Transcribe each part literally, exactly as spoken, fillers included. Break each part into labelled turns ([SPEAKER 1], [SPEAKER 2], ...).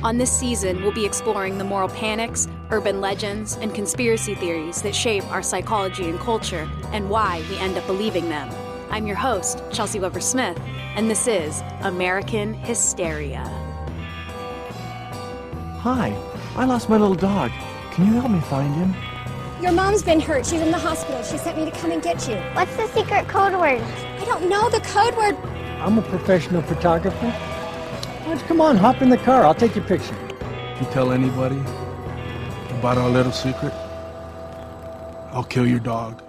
[SPEAKER 1] On this season, we'll be exploring the moral panics, urban legends, and conspiracy theories that shape our psychology and culture, and why we end up believing them. I'm your host, Chelsea Weber-Smith, and this is American Hysteria.
[SPEAKER 2] Hi, I lost my little dog. Can you help me find him?
[SPEAKER 3] Your mom's been hurt. She's in the hospital. She sent me to come and get you.
[SPEAKER 4] What's the secret code word?
[SPEAKER 3] I don't know the code word.
[SPEAKER 5] I'm a professional photographer. Why don't you come on, hop in the car. I'll take your picture.
[SPEAKER 6] You tell anybody about our little secret, I'll kill your dog.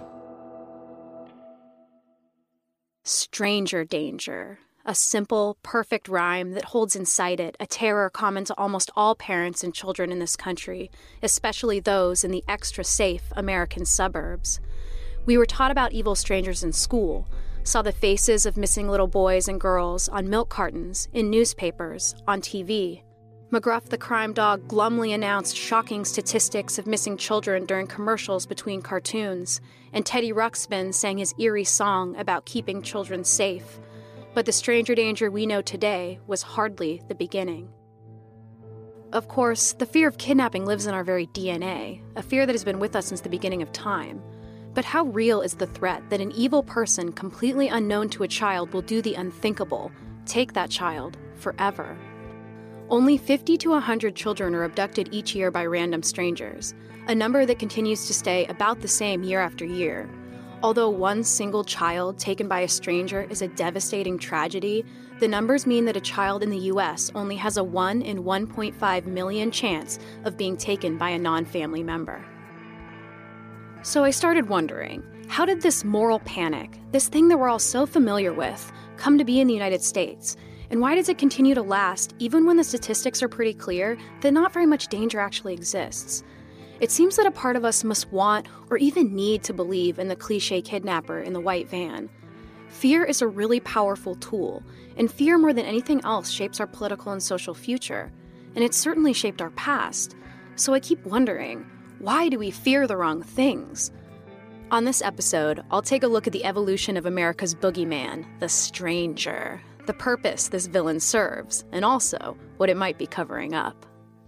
[SPEAKER 1] Stranger danger. A simple, perfect rhyme that holds inside it a terror common to almost all parents and children in this country, especially those in the extra-safe American suburbs. We were taught about evil strangers in school, saw the faces of missing little boys and girls on milk cartons, in newspapers, on T V. McGruff the crime dog glumly announced shocking statistics of missing children during commercials between cartoons, and Teddy Ruxpin sang his eerie song about keeping children safe. But the stranger danger we know today was hardly the beginning. Of course, the fear of kidnapping lives in our very D N A, a fear that has been with us since the beginning of time. But how real is the threat that an evil person completely unknown to a child will do the unthinkable, take that child forever? Only fifty to one hundred children are abducted each year by random strangers, a number that continues to stay about the same year after year. Although one single child taken by a stranger is a devastating tragedy, the numbers mean that a child in the U S only has a one in one point five million chance of being taken by a non-family member. So I started wondering, how did this moral panic, this thing that we're all so familiar with, come to be in the United States? And why does it continue to last even when the statistics are pretty clear that not very much danger actually exists? It seems that a part of us must want or even need to believe in the cliché kidnapper in the white van. Fear is a really powerful tool, and fear more than anything else shapes our political and social future. And it's certainly shaped our past. So I keep wondering, why do we fear the wrong things? On this episode, I'll take a look at the evolution of America's boogeyman, the stranger, the purpose this villain serves, and also what it might be covering up.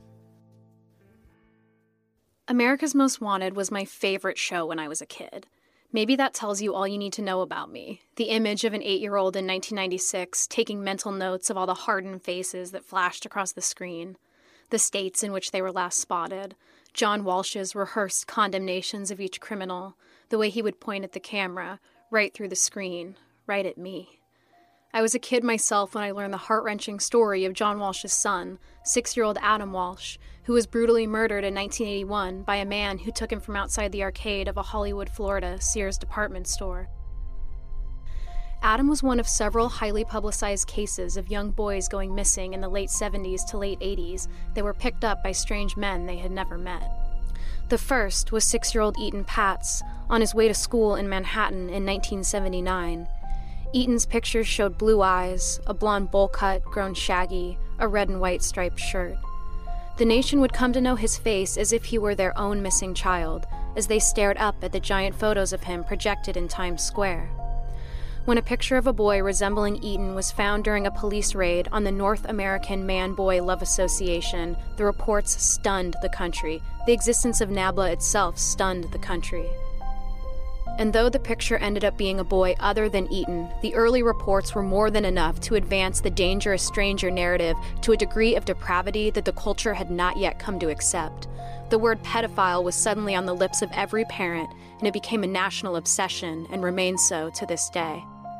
[SPEAKER 1] America's Most Wanted was my favorite show when I was a kid. Maybe that tells you all you need to know about me. The image of an eight-year-old in nineteen ninety-six taking mental notes of all the hardened faces that flashed across the screen, the states in which they were last spotted, John Walsh's rehearsed condemnations of each criminal, the way he would point at the camera, right through the screen, right at me. I was a kid myself when I learned the heart-wrenching story of John Walsh's son, six-year-old Adam Walsh, who was brutally murdered in nineteen eighty-one by a man who took him from outside the arcade of a Hollywood, Florida Sears department store. Adam was one of several highly publicized cases of young boys going missing in the late seventies to late eighties that were picked up by strange men they had never met. The first was six-year-old Eaton Patz on his way to school in Manhattan in nineteen seventy-nine. Eaton's pictures showed blue eyes, a blonde bowl cut grown shaggy, a red and white striped shirt. The nation would come to know his face as if he were their own missing child, as they stared up at the giant photos of him projected in Times Square. When a picture of a boy resembling Eaton was found during a police raid on the North American Man-Boy Love Association, the reports stunned the country. The existence of NABLA itself stunned the country. And though the picture ended up being a boy other than Eaton, the early reports were more than enough to advance the dangerous stranger narrative to a degree of depravity that the culture had not yet come to accept. The word pedophile was suddenly on the lips of every parent, and it became a national obsession and remains so to this day.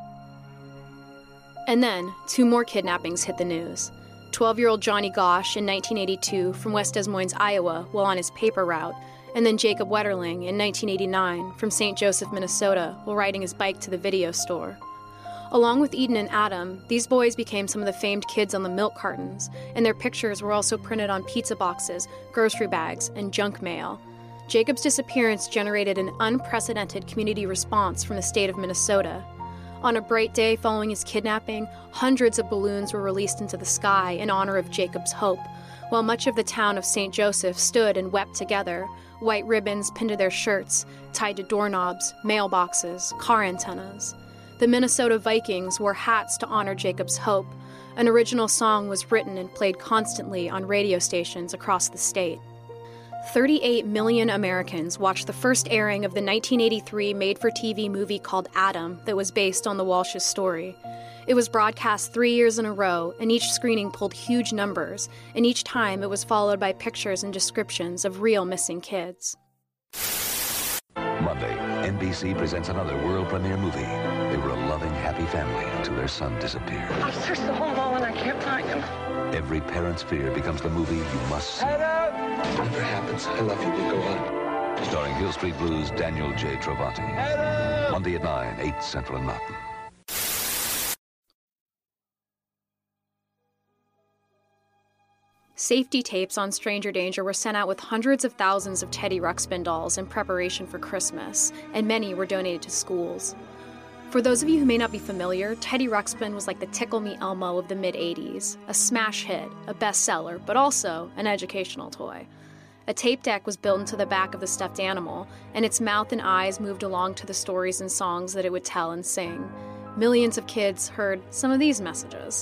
[SPEAKER 1] And then, two more kidnappings hit the news. twelve-year-old Johnny Gosch in nineteen eighty-two from West Des Moines, Iowa, while on his paper route, and then Jacob Wetterling in nineteen eighty-nine from Saint Joseph, Minnesota, while riding his bike to the video store. Along with Eaton and Adam, these boys became some of the famed kids on the milk cartons, and their pictures were also printed on pizza boxes, grocery bags, and junk mail. Jacob's disappearance generated an unprecedented community response from the state of Minnesota. On a bright day following his kidnapping, hundreds of balloons were released into the sky in honor of Jacob's hope, while much of the town of Saint Joseph stood and wept together, white ribbons pinned to their shirts, tied to doorknobs, mailboxes, car antennas. The Minnesota Vikings wore hats to honor Jacob's hope. An original song was written and played constantly on radio stations across the state. thirty-eight million Americans watched the first airing of the nineteen eighty-three made-for-T V movie called Adam that was based on the Walsh's story. It was broadcast three years in a row, and each screening pulled huge numbers, and each time it was followed by pictures and descriptions of real missing kids.
[SPEAKER 4] Monday, N B C presents another world premiere movie. They were a loving, happy family until their son disappeared.
[SPEAKER 7] I've searched the whole mall and I can't find him.
[SPEAKER 4] Every parent's fear becomes the movie you must see.
[SPEAKER 8] Whatever happens, I love you will go on.
[SPEAKER 4] Starring Hill Street Blues' Daniel J. Travanti. Monday at nine, eight Central and Mountain.
[SPEAKER 1] Safety tapes on Stranger Danger were sent out with hundreds of thousands of Teddy Ruxpin dolls in preparation for Christmas, and many were donated to schools. For those of you who may not be familiar, Teddy Ruxpin was like the Tickle Me Elmo of the mid-eighties, a smash hit, a bestseller, but also an educational toy. A tape deck was built into the back of the stuffed animal, and its mouth and eyes moved along to the stories and songs that it would tell and sing. Millions of kids heard some of these messages.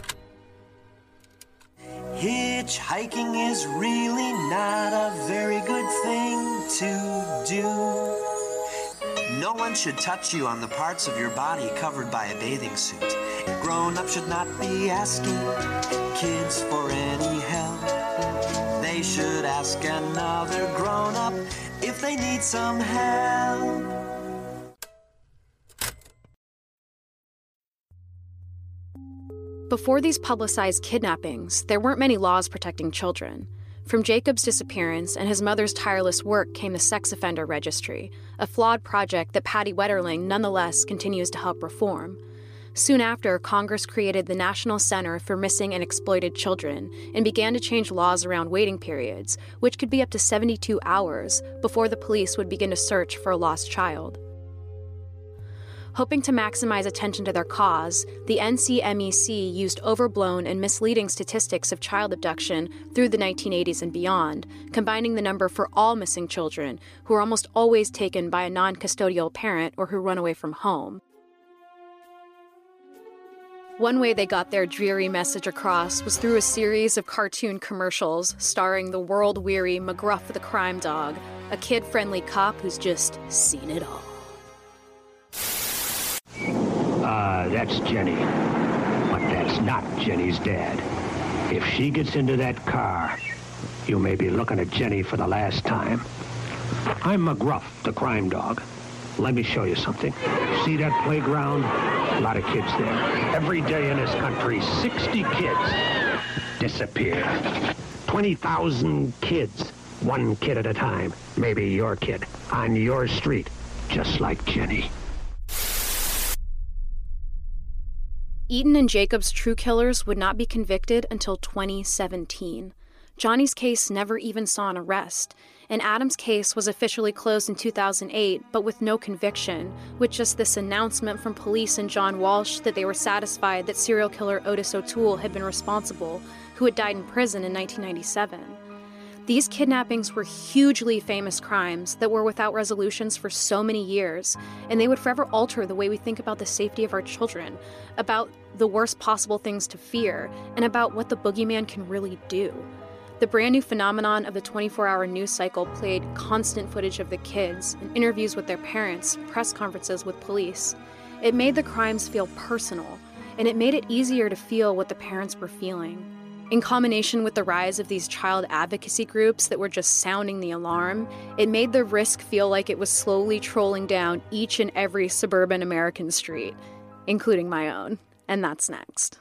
[SPEAKER 9] Hitchhiking is really not a very good thing to do. No one should touch you on the parts of your body covered by a bathing suit. Grown-ups should not be asking kids for any help. They should ask another grown-up if they need some help.
[SPEAKER 1] Before these publicized kidnappings, there weren't many laws protecting children. From Jacob's disappearance and his mother's tireless work came the Sex Offender Registry, a flawed project that Patty Wetterling nonetheless continues to help reform. Soon after, Congress created the National Center for Missing and Exploited Children and began to change laws around waiting periods, which could be up to seventy-two hours before the police would begin to search for a lost child. Hoping to maximize attention to their cause, the N C M E C used overblown and misleading statistics of child abduction through the nineteen eighties and beyond, combining the number for all missing children, who are almost always taken by a non-custodial parent or who run away from home. One way they got their dreary message across was through a series of cartoon commercials starring the world-weary McGruff the crime dog, a kid-friendly cop who's just seen it all.
[SPEAKER 10] Ah, uh, that's Jenny. But that's not Jenny's dad. If she gets into that car, you may be looking at Jenny for the last time. I'm McGruff, the crime dog. Let me show you something. See that playground? A lot of kids there. Every day in this country, sixty kids disappear. twenty thousand kids, one kid at a time. Maybe your kid, on your street, just like Jenny.
[SPEAKER 1] Eaton and Jacob's true killers would not be convicted until twenty seventeen. Johnny's case never even saw an arrest, and Adam's case was officially closed in two thousand eight, but with no conviction, with just this announcement from police and John Walsh that they were satisfied that serial killer Otis O'Toole had been responsible, who had died in prison in nineteen ninety-seven. These kidnappings were hugely famous crimes that were without resolutions for so many years, and they would forever alter the way we think about the safety of our children, about the worst possible things to fear, and about what the boogeyman can really do. The brand new phenomenon of the twenty-four hour news cycle played constant footage of the kids, and interviews with their parents, press conferences with police. It made the crimes feel personal, and it made it easier to feel what the parents were feeling. In combination with the rise of these child advocacy groups that were just sounding the alarm, it made the risk feel like it was slowly trolling down each and every suburban American street, including my own. And that's next.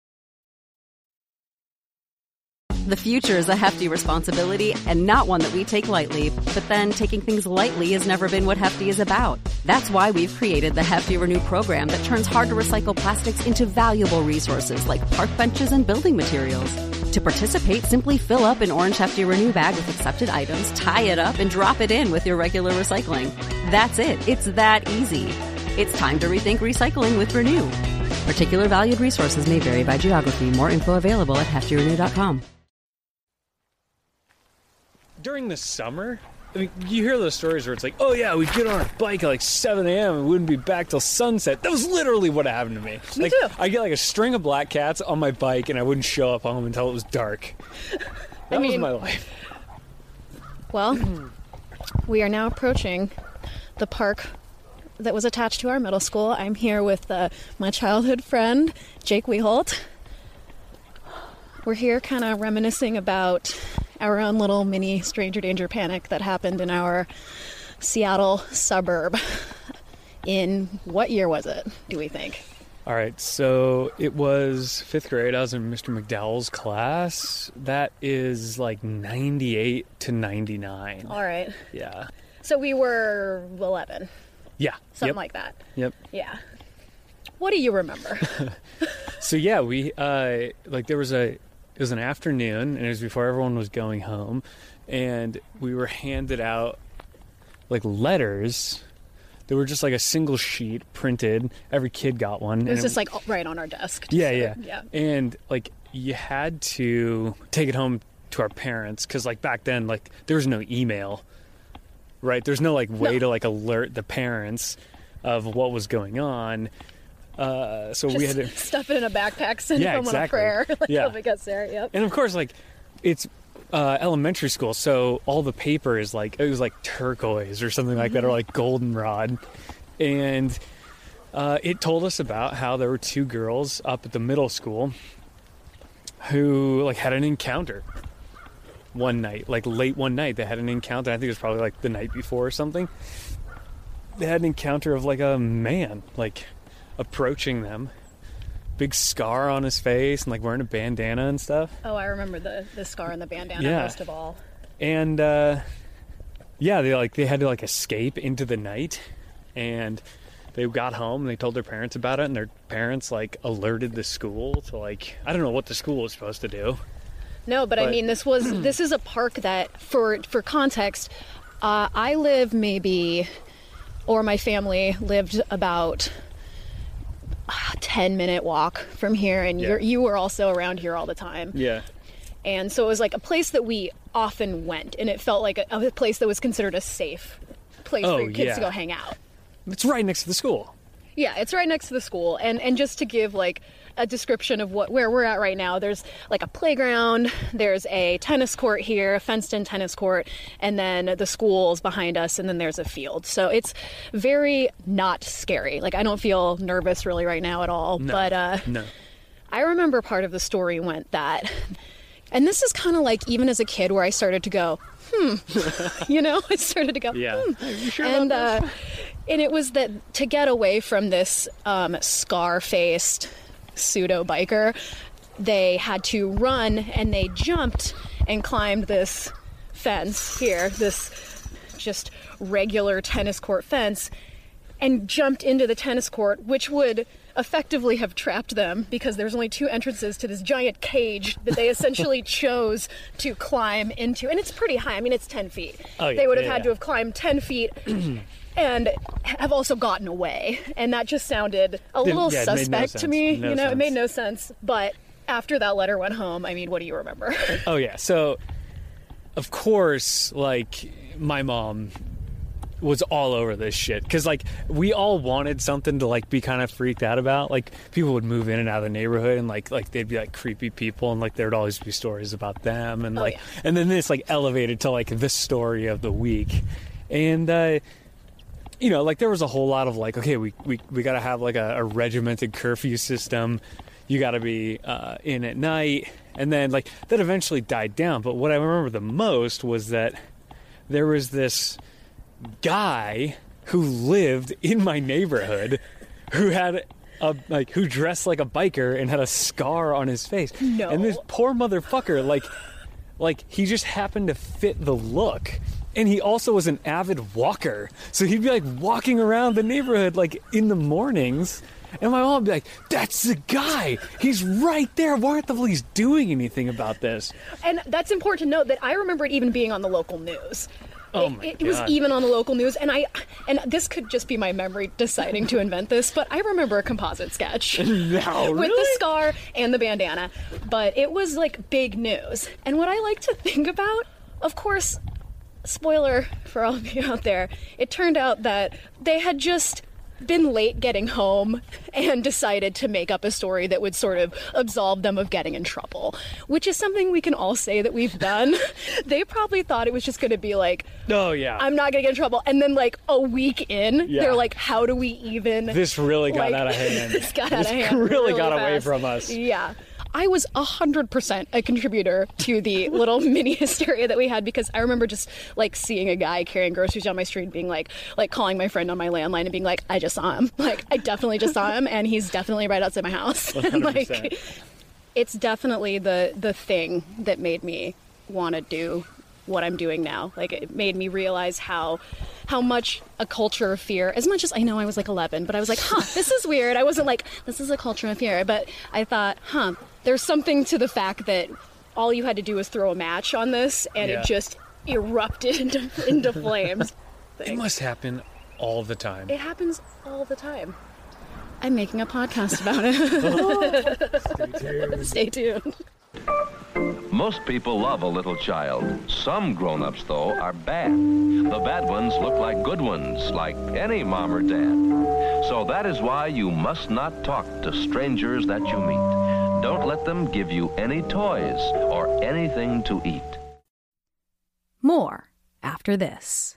[SPEAKER 11] The future is a hefty responsibility and not one that we take lightly. But then taking things lightly has never been what Hefty is about. That's why we've created the Hefty Renew program that turns hard-to-recycle plastics into valuable resources like park benches and building materials. To participate, simply fill up an orange Hefty Renew bag with accepted items, tie it up, and drop it in with your regular recycling. That's it. It's that easy. It's time to rethink recycling with Renew. Particular valued resources may vary by geography. More info available at hefty renew dot com.
[SPEAKER 12] During the summer, I mean, you hear those stories where it's like, oh yeah, we'd get on our bike at like seven a.m. and we wouldn't be back till sunset. That was literally what happened to me.
[SPEAKER 1] Me
[SPEAKER 12] like,
[SPEAKER 1] too.
[SPEAKER 12] I get like a string of black cats on my bike and I wouldn't show up home until it was dark. That
[SPEAKER 1] I mean,
[SPEAKER 12] was my life.
[SPEAKER 1] Well, we are now approaching the park that was attached to our middle school. I'm here with uh, my childhood friend, Jake Weholt. We're here kind of reminiscing about our own little mini stranger danger panic that happened in our Seattle suburb. In what year was it, do we think?
[SPEAKER 12] All right, so it was fifth grade. I was in Mister McDowell's class. That is like ninety-eight to ninety-nine.
[SPEAKER 1] All right.
[SPEAKER 12] Yeah.
[SPEAKER 1] So we were eleven.
[SPEAKER 12] Yeah.
[SPEAKER 1] Something
[SPEAKER 12] yep.
[SPEAKER 1] like that.
[SPEAKER 12] Yep.
[SPEAKER 1] Yeah. What do you remember?
[SPEAKER 12] So yeah, we, uh, like there was a, it was an afternoon and it was before everyone was going home and we were handed out like letters. They were just like a single sheet printed. Every kid got one.
[SPEAKER 1] It was
[SPEAKER 12] and
[SPEAKER 1] just it, like right on our desk.
[SPEAKER 12] Yeah,
[SPEAKER 1] so,
[SPEAKER 12] yeah.
[SPEAKER 1] Yeah.
[SPEAKER 12] And like you had to take it home to our parents because like back then like there was no email, right? There's no like way
[SPEAKER 1] no.
[SPEAKER 12] to like alert the parents of what was going on. Uh, so
[SPEAKER 1] just
[SPEAKER 12] we had to
[SPEAKER 1] stuff it in a backpack, send
[SPEAKER 12] yeah,
[SPEAKER 1] it home
[SPEAKER 12] exactly.
[SPEAKER 1] on a prayer. Like,
[SPEAKER 12] yeah.
[SPEAKER 1] Hope it gets there. Yep.
[SPEAKER 12] And of course, like it's uh, elementary school, so all the paper is like it was like turquoise or something like mm-hmm. that, or like goldenrod, and uh, it told us about how there were two girls up at the middle school who like had an encounter one night, like late one night. They had an encounter. I think it was probably like the night before or something. They had an encounter of like a man, like. approaching them, big scar on his face and like wearing a bandana and stuff.
[SPEAKER 1] Oh, I remember the the scar and the bandana
[SPEAKER 12] yeah.
[SPEAKER 1] most of all.
[SPEAKER 12] And uh yeah, they like they had to like escape into the night, and they got home and they told their parents about it, and their parents like alerted the school to like I don't know what the school was supposed to do.
[SPEAKER 1] No, but, but I mean this was this is a park that for for context, uh I live maybe or my family lived about ten minute walk from here, and yeah. you're, you were also around here all the time.
[SPEAKER 12] Yeah.
[SPEAKER 1] And so it was like a place that we often went, and it felt like a, a place that was considered a safe place
[SPEAKER 12] oh,
[SPEAKER 1] for your kids
[SPEAKER 12] yeah.
[SPEAKER 1] to go hang out.
[SPEAKER 12] It's right next to the school.
[SPEAKER 1] Yeah, it's right next to the school. And and just to give like a description of what where we're at right now, there's like a playground, there's a tennis court here, a fenced-in tennis court, and then the school's behind us, and then there's a field. So it's very not scary. Like I don't feel nervous really right now at all.
[SPEAKER 12] No,
[SPEAKER 1] but uh,
[SPEAKER 12] no.
[SPEAKER 1] I remember part of the story went that, and this is kind of like even as a kid where I started to go, hmm, you know, I started to go,
[SPEAKER 12] yeah.
[SPEAKER 1] hmm.
[SPEAKER 12] Are you sure
[SPEAKER 1] and,
[SPEAKER 12] about
[SPEAKER 1] uh,
[SPEAKER 12] this?
[SPEAKER 1] And it was that to get away from this um, scar-faced pseudo biker, they had to run, and they jumped and climbed this fence here, this just regular tennis court fence, and jumped into the tennis court, which would effectively have trapped them because there's only two entrances to this giant cage that they essentially chose to climb into. And it's pretty high. I mean, it's ten feet.
[SPEAKER 12] Oh, yeah,
[SPEAKER 1] they would have
[SPEAKER 12] yeah,
[SPEAKER 1] had
[SPEAKER 12] yeah.
[SPEAKER 1] to have climbed ten feet and have also gotten away. And that just sounded a
[SPEAKER 12] Didn't,
[SPEAKER 1] little
[SPEAKER 12] yeah, it made no
[SPEAKER 1] suspect
[SPEAKER 12] sense.
[SPEAKER 1] to me.
[SPEAKER 12] No
[SPEAKER 1] you know,
[SPEAKER 12] sense.
[SPEAKER 1] it made no sense. But after that letter went home, I mean, what do you remember?
[SPEAKER 12] Oh, yeah. So, of course, like, my mom was all over this shit because like we all wanted something to like be kind of freaked out about. Like people would move in and out of the neighborhood, and like like they'd be like creepy people, and like there'd always be stories about them, and
[SPEAKER 1] oh,
[SPEAKER 12] like
[SPEAKER 1] yeah.
[SPEAKER 12] and then this like elevated to like the story of the week. And uh you know, like there was a whole lot of like, okay, we we, we got to have like a, a regimented curfew system. You got to be uh in at night. And then like that eventually died down. But what I remember the most was that there was this guy who lived in my neighborhood who had a like who dressed like a biker and had a scar on his face.
[SPEAKER 1] No.
[SPEAKER 12] And this poor motherfucker, like like he just happened to fit the look. And he also was an avid walker. So he'd be like walking around the neighborhood like in the mornings. And my mom would be like, that's the guy. He's right there. Why aren't the police doing anything about this?
[SPEAKER 1] And that's important to note that I remember it even being on the local news.
[SPEAKER 12] Oh
[SPEAKER 1] it,
[SPEAKER 12] my
[SPEAKER 1] it
[SPEAKER 12] God.
[SPEAKER 1] was even on the local news, and I, and this could just be my memory deciding to invent this, but I remember a composite sketch
[SPEAKER 12] No,
[SPEAKER 1] with
[SPEAKER 12] really?
[SPEAKER 1] the scar and the bandana, but it was like big news. And what I like to think about, of course, spoiler for all of you out there, it turned out that they had just been late getting home and decided to make up a story that would sort of absolve them of getting in trouble, which is something we can all say that we've done. They probably thought it was just going to be like,
[SPEAKER 12] oh yeah,
[SPEAKER 1] I'm not going to get in trouble. And then like a week in,
[SPEAKER 12] yeah.
[SPEAKER 1] they're like, how do we even...
[SPEAKER 12] This really got
[SPEAKER 1] like,
[SPEAKER 12] out of hand.
[SPEAKER 1] This got
[SPEAKER 12] this
[SPEAKER 1] out of hand
[SPEAKER 12] really,
[SPEAKER 1] really
[SPEAKER 12] got
[SPEAKER 1] fast.
[SPEAKER 12] away from us.
[SPEAKER 1] Yeah. I was one hundred percent a contributor to the little mini hysteria that we had, because I remember just, like, seeing a guy carrying groceries down my street being like, like, calling my friend on my landline and being like, I just saw him. Like, I definitely just saw him, and he's definitely right outside my house. And, like, it's definitely the, the thing that made me want to do what I'm doing now. Like, it made me realize how how much a culture of fear, as much as I know I was like eleven, but I was like, huh, this is weird. I wasn't like, this is a culture of fear. But I thought, huh, there's something to the fact that all you had to do was throw a match on this and yeah. it just erupted into, into flames.
[SPEAKER 12] It must happen all the time.
[SPEAKER 1] It happens all the time. I'm making a podcast about it. Stay tuned. Stay tuned.
[SPEAKER 13] Most people love a little child. Some grown-ups, though, are bad. The bad ones look like good ones, like any mom or dad. So that is why you must not talk to strangers that you meet. Don't let them give you any toys or anything to eat.
[SPEAKER 11] More after this.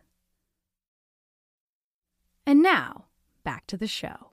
[SPEAKER 11] And now, back to the show.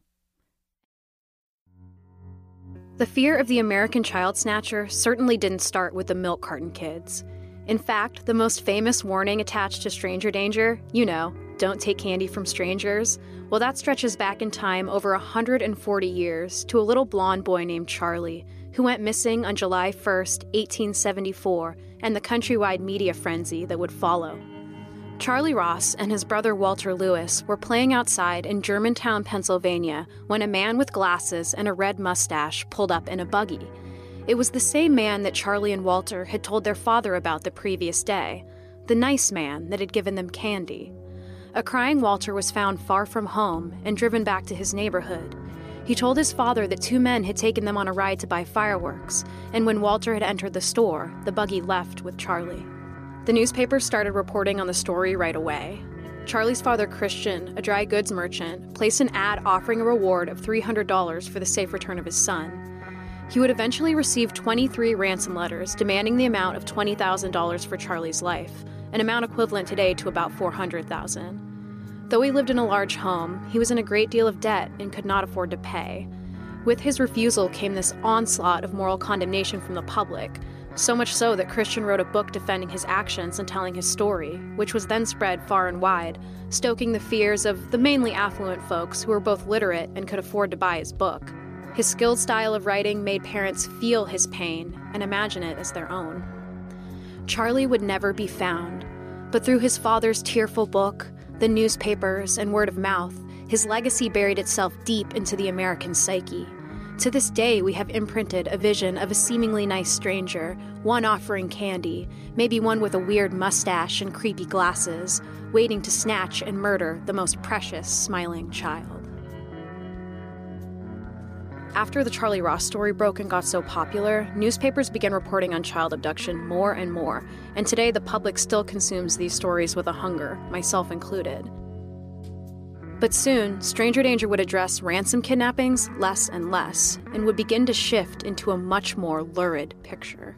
[SPEAKER 1] The fear of the American child snatcher certainly didn't start with the milk carton kids. In fact, the most famous warning attached to stranger danger, you know, don't take candy from strangers, well, that stretches back in time over one hundred forty years to a little blonde boy named Charlie, who went missing on July first, eighteen seventy-four, and the countrywide media frenzy that would follow. Charlie Ross and his brother Walter Lewis were playing outside in Germantown, Pennsylvania, when a man with glasses and a red mustache pulled up in a buggy. It was the same man that Charlie and Walter had told their father about the previous day, the nice man that had given them candy. A crying Walter was found far from home and driven back to his neighborhood. He told his father that two men had taken them on a ride to buy fireworks, and when Walter had entered the store, the buggy left with Charlie. The newspapers started reporting on the story right away. Charlie's father, Christian, a dry goods merchant, placed an ad offering a reward of three hundred dollars for the safe return of his son. He would eventually receive twenty-three ransom letters demanding the amount of twenty thousand dollars for Charlie's life, an amount equivalent today to about four hundred thousand dollars. Though he lived in a large home, he was in a great deal of debt and could not afford to pay. With his refusal came this onslaught of moral condemnation from the public, so much so that Christian wrote a book defending his actions and telling his story, which was then spread far and wide, stoking the fears of the mainly affluent folks who were both literate and could afford to buy his book. His skilled style of writing made parents feel his pain and imagine it as their own. Charlie would never be found, but through his father's tearful book, the newspapers, and word of mouth, his legacy buried itself deep into the American psyche. To this day, we have imprinted a vision of a seemingly nice stranger, one offering candy, maybe one with a weird mustache and creepy glasses, waiting to snatch and murder the most precious, smiling child. After the Charlie Ross story broke and got so popular, newspapers began reporting on child abduction more and more, and today the public still consumes these stories with a hunger, myself included. But soon, stranger danger would address ransom kidnappings less and less, and would begin to shift into a much more lurid picture.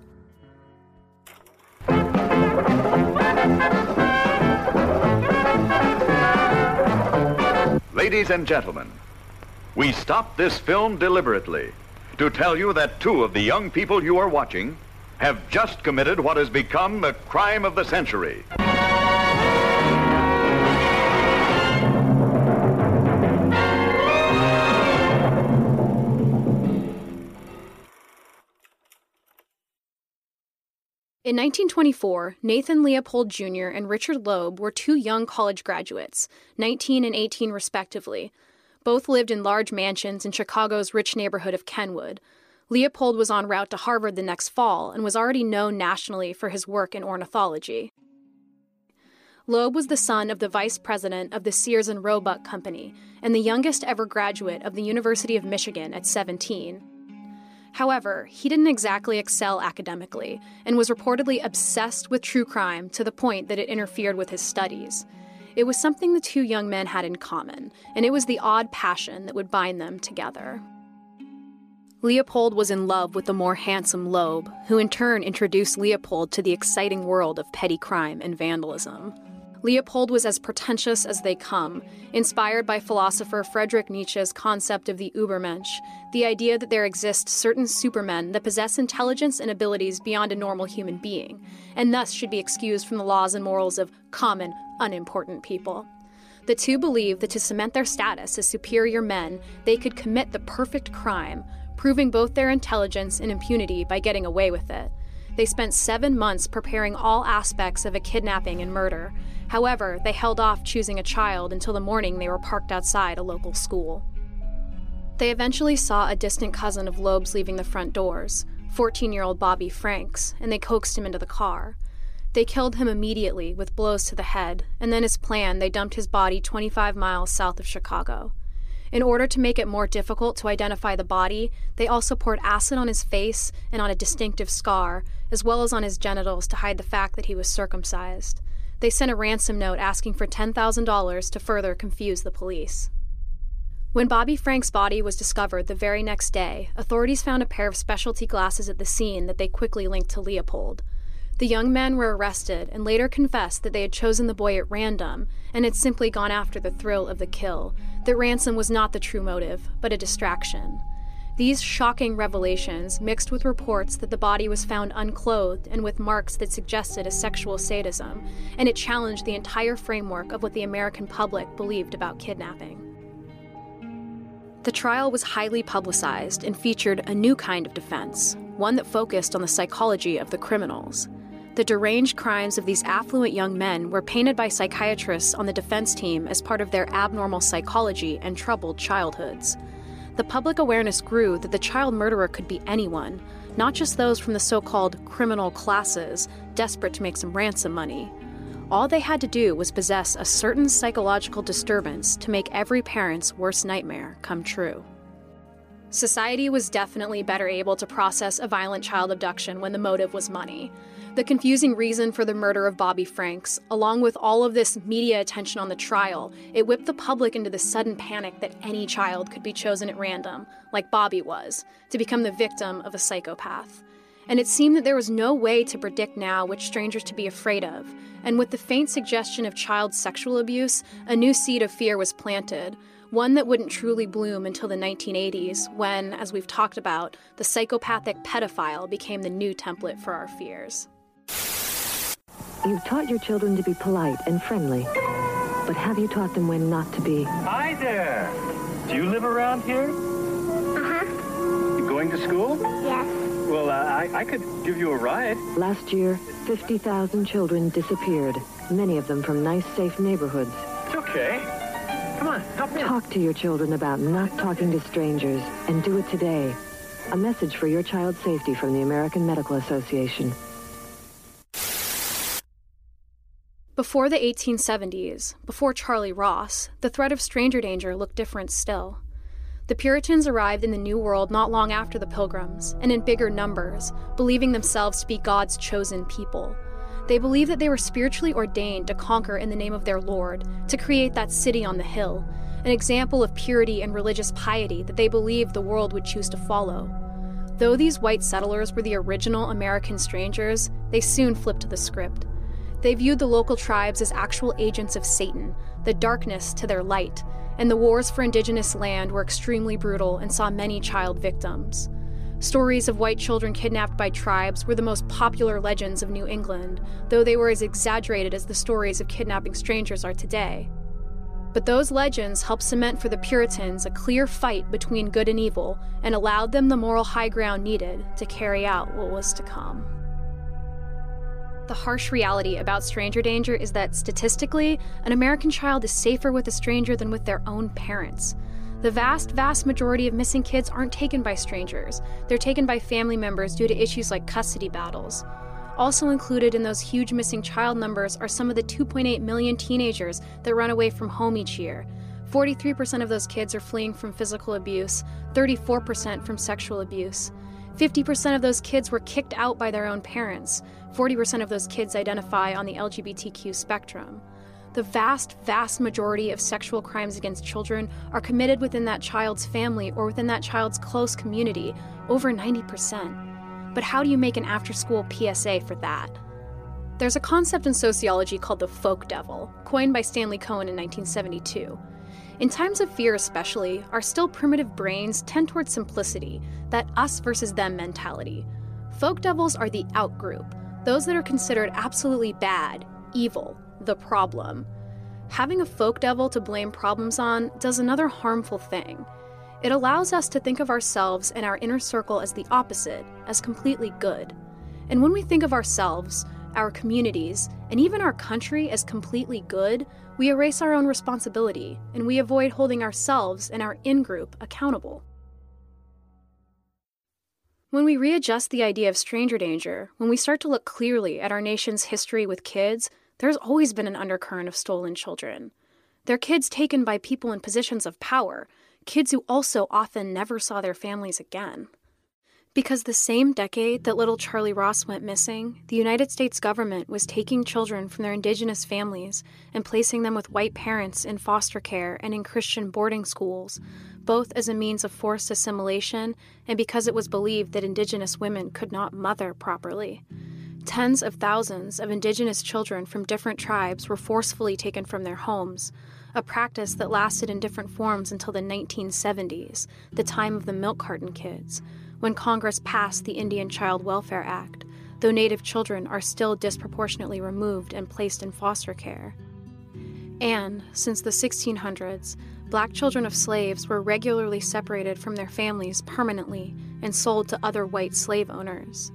[SPEAKER 14] Ladies and gentlemen, we stopped this film deliberately to tell you that two of the young people you are watching have just committed what has become the crime of the century.
[SPEAKER 1] In nineteen twenty-four, Nathan Leopold Junior and Richard Loeb were two young college graduates, nineteen and eighteen respectively. Both lived in large mansions in Chicago's rich neighborhood of Kenwood. Leopold was en route to Harvard the next fall and was already known nationally for his work in ornithology. Loeb was the son of the vice president of the Sears and Roebuck Company and the youngest ever graduate of the University of Michigan at seventeen. However, he didn't exactly excel academically and was reportedly obsessed with true crime to the point that it interfered with his studies. It was something the two young men had in common, and it was the odd passion that would bind them together. Leopold was in love with the more handsome Loeb, who in turn introduced Leopold to the exciting world of petty crime and vandalism. Leopold was as pretentious as they come, inspired by philosopher Friedrich Nietzsche's concept of the Übermensch, the idea that there exist certain supermen that possess intelligence and abilities beyond a normal human being, and thus should be excused from the laws and morals of common, unimportant people. The two believed that to cement their status as superior men, they could commit the perfect crime, proving both their intelligence and impunity by getting away with it. They spent seven months preparing all aspects of a kidnapping and murder. However, they held off choosing a child until the morning they were parked outside a local school. They eventually saw a distant cousin of Loeb's leaving the front doors, fourteen-year-old Bobby Franks, and they coaxed him into the car. They killed him immediately with blows to the head, and then as planned, they dumped his body twenty-five miles south of Chicago. In order to make it more difficult to identify the body, they also poured acid on his face and on a distinctive scar, as well as on his genitals to hide the fact that he was circumcised. They sent a ransom note asking for ten thousand dollars to further confuse the police. When Bobby Frank's body was discovered the very next day, authorities found a pair of specialty glasses at the scene that they quickly linked to Leopold. The young men were arrested and later confessed that they had chosen the boy at random and had simply gone after the thrill of the kill, that ransom was not the true motive, but a distraction. These shocking revelations, mixed with reports that the body was found unclothed and with marks that suggested a sexual sadism, and it challenged the entire framework of what the American public believed about kidnapping. The trial was highly publicized and featured a new kind of defense, one that focused on the psychology of the criminals. The deranged crimes of these affluent young men were painted by psychiatrists on the defense team as part of their abnormal psychology and troubled childhoods. The public awareness grew that the child murderer could be anyone, not just those from the so-called criminal classes desperate to make some ransom money. All they had to do was possess a certain psychological disturbance to make every parent's worst nightmare come true. Society was definitely better able to process a violent child abduction when the motive was money. The confusing reason for the murder of Bobby Franks, along with all of this media attention on the trial, it whipped the public into the sudden panic that any child could be chosen at random, like Bobby was, to become the victim of a psychopath. And it seemed that there was no way to predict now which strangers to be afraid of, and with the faint suggestion of child sexual abuse, a new seed of fear was planted, one that wouldn't truly bloom until the nineteen eighties, when, as we've talked about, the psychopathic pedophile became the new template for our fears.
[SPEAKER 15] You've taught your children to be polite and friendly, but have you taught them when not to be?
[SPEAKER 16] Hi there! Do you live around here?
[SPEAKER 3] Uh-huh.
[SPEAKER 16] You going to school?
[SPEAKER 3] Yes.
[SPEAKER 16] Well, uh, I, I could give you a ride.
[SPEAKER 15] Last year, fifty thousand children disappeared, many of them from nice, safe neighborhoods.
[SPEAKER 16] It's okay. Come on, help me.
[SPEAKER 15] Talk to your children about not talking to strangers, and do it today. A message for your child's safety from the American Medical Association.
[SPEAKER 1] Before the eighteen seventies, before Charlie Ross, the threat of stranger danger looked different still. The Puritans arrived in the New World not long after the Pilgrims, and in bigger numbers, believing themselves to be God's chosen people. They believed that they were spiritually ordained to conquer in the name of their Lord, to create that city on the hill, an example of purity and religious piety that they believed the world would choose to follow. Though these white settlers were the original American strangers, they soon flipped the script. They viewed the local tribes as actual agents of Satan, the darkness to their light, and the wars for indigenous land were extremely brutal and saw many child victims. Stories of white children kidnapped by tribes were the most popular legends of New England, though they were as exaggerated as the stories of kidnapping strangers are today. But those legends helped cement for the Puritans a clear fight between good and evil, and allowed them the moral high ground needed to carry out what was to come. The harsh reality about stranger danger is that, statistically, an American child is safer with a stranger than with their own parents. The vast, vast majority of missing kids aren't taken by strangers. They're taken by family members due to issues like custody battles. Also included in those huge missing child numbers are some of the two point eight million teenagers that run away from home each year. forty-three percent of those kids are fleeing from physical abuse, thirty-four percent from sexual abuse. fifty percent of those kids were kicked out by their own parents. forty percent of those kids identify on the L G B T Q spectrum. The vast, vast majority of sexual crimes against children are committed within that child's family or within that child's close community, over ninety percent. But how do you make an after-school P S A for that? There's a concept in sociology called the folk devil, coined by Stanley Cohen in nineteen seventy-two. In times of fear especially, our still primitive brains tend towards simplicity, that us versus them mentality. Folk devils are the out-group, those that are considered absolutely bad, evil, the problem. Having a folk devil to blame problems on does another harmful thing. It allows us to think of ourselves and our inner circle as the opposite, as completely good. And when we think of ourselves, our communities, and even our country as completely good, we erase our own responsibility, and we avoid holding ourselves and our in-group accountable. When we readjust the idea of stranger danger, when we start to look clearly at our nation's history with kids, there's always been an undercurrent of stolen children. They're kids taken by people in positions of power, kids who also often never saw their families again. Because the same decade that little Charlie Ross went missing, the United States government was taking children from their indigenous families and placing them with white parents in foster care and in Christian boarding schools, both as a means of forced assimilation and because it was believed that indigenous women could not mother properly. Tens of thousands of indigenous children from different tribes were forcefully taken from their homes, a practice that lasted in different forms until the nineteen seventies, the time of the milk carton kids, when Congress passed the Indian Child Welfare Act, though Native children are still disproportionately removed and placed in foster care. And, since the sixteen hundreds, Black children of slaves were regularly separated from their families permanently and sold to other white slave owners.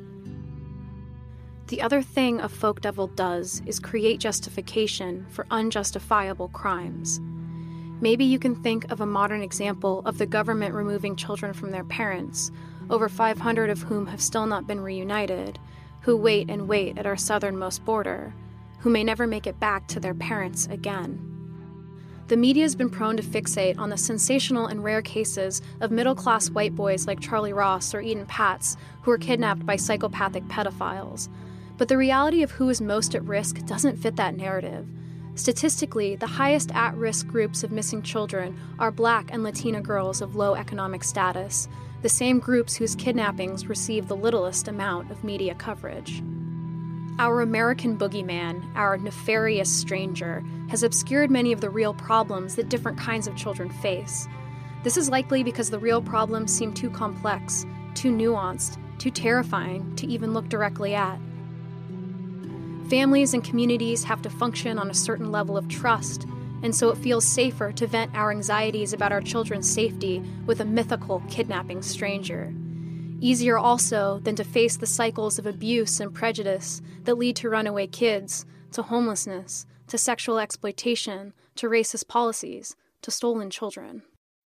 [SPEAKER 1] The other thing a folk devil does is create justification for unjustifiable crimes. Maybe you can think of a modern example of the government removing children from their parents, over five hundred of whom have still not been reunited, who wait and wait at our southernmost border, who may never make it back to their parents again. The media has been prone to fixate on the sensational and rare cases of middle-class white boys like Charlie Ross or Eden Patz who are kidnapped by psychopathic pedophiles. But the reality of who is most at risk doesn't fit that narrative. Statistically, the highest at-risk groups of missing children are Black and Latina girls of low economic status, the same groups whose kidnappings receive the littlest amount of media coverage. Our American boogeyman, our nefarious stranger, has obscured many of the real problems that different kinds of children face. This is likely because the real problems seem too complex, too nuanced, too terrifying to even look directly at. Families and communities have to function on a certain level of trust, and so it feels safer to vent our anxieties about our children's safety with a mythical kidnapping stranger. Easier also than to face the cycles of abuse and prejudice that lead to runaway kids, to homelessness, to sexual exploitation, to racist policies, to stolen children.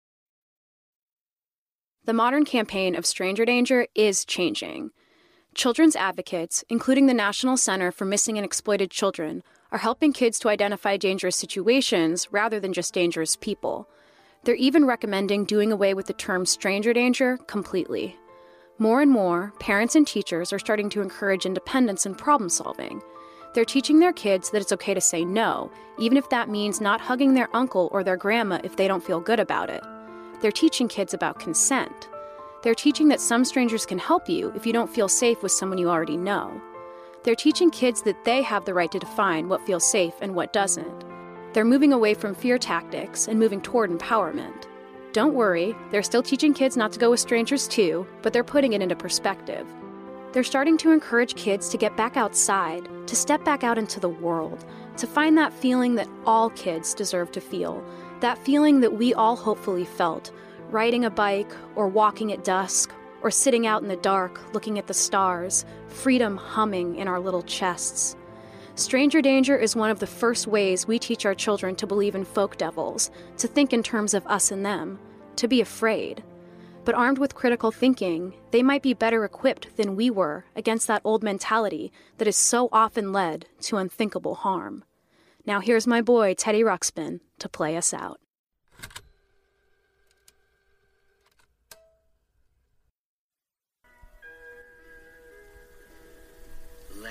[SPEAKER 1] The modern campaign of stranger danger is changing. Children's advocates, including the National Center for Missing and Exploited Children, are helping kids to identify dangerous situations rather than just dangerous people. They're even recommending doing away with the term stranger danger completely. More and more, parents and teachers are starting to encourage independence and problem solving. They're teaching their kids that it's okay to say no, even if that means not hugging their uncle or their grandma if they don't feel good about it. They're teaching kids about consent. They're teaching that some strangers can help you if you don't feel safe with someone you already know. They're teaching kids that they have the right to define what feels safe and what doesn't. They're moving away from fear tactics and moving toward empowerment. Don't worry, they're still teaching kids not to go with strangers too, but they're putting it into perspective. They're starting to encourage kids to get back outside, to step back out into the world, to find that feeling that all kids deserve to feel, that feeling that we all hopefully felt, riding a bike, or walking at dusk, or sitting out in the dark, looking at the stars, freedom humming in our little chests. Stranger danger is one of the first ways we teach our children to believe in folk devils, to think in terms of us and them, to be afraid. But armed with critical thinking, they might be better equipped than we were against that old mentality that has so often led to unthinkable harm. Now here's my boy, Teddy Ruxpin, to play us out.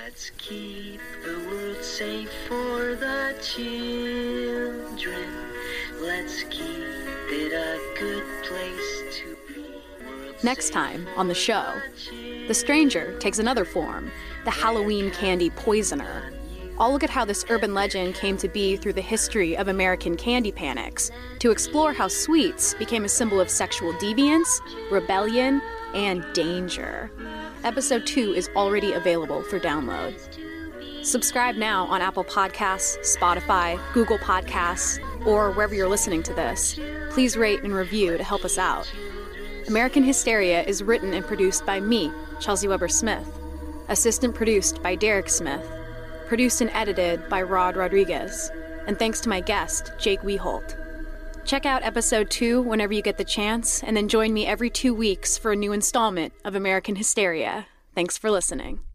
[SPEAKER 17] Let's keep the world safe for the children. Let's keep it a good place to be.
[SPEAKER 1] Next time on the show, the stranger takes another form, the Halloween candy poisoner. I'll look at how this urban legend came to be through the history of American candy panics, to explore how sweets became a symbol of sexual deviance, rebellion, and danger. Episode two is already available for download. Subscribe now on Apple Podcasts, Spotify, Google Podcasts, or wherever you're listening to this. Please rate and review to help us out. American Hysteria is written and produced by me, Chelsea Weber-Smith. Assistant produced by Derek Smith. Produced and edited by Rod Rodriguez. And thanks to my guest, Jake Weholt. Check out episode two whenever you get the chance, and then join me every two weeks for a new installment of American Hysteria. Thanks for listening.